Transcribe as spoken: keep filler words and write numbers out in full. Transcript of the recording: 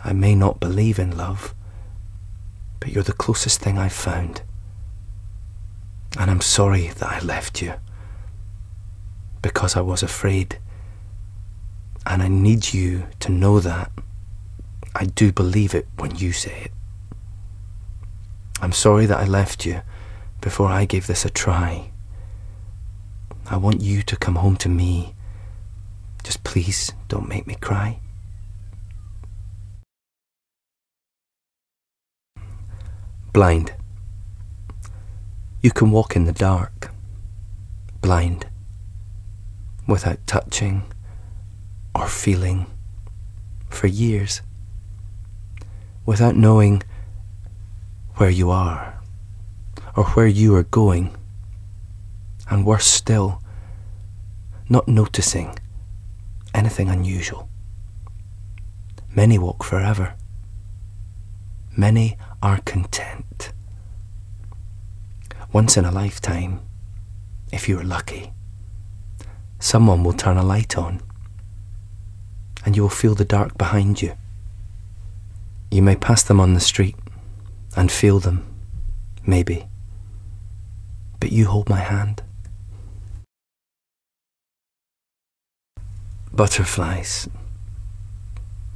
I may not believe in love, but you're the closest thing I've found. And I'm sorry that I left you, because I was afraid. And I need you to know that. I do believe it when you say it. I'm sorry that I left you before I gave this a try. I want you to come home to me. Just please don't make me cry. Blind. You can walk in the dark, blind, without touching or feeling for years, without knowing where you are or where you are going, and worse still, not noticing anything unusual. Many walk forever. Many are content. Once in a lifetime, if you are lucky, someone will turn a light on, and you will feel the dark behind you. You may pass them on the street and feel them, maybe, but you hold my hand. Butterflies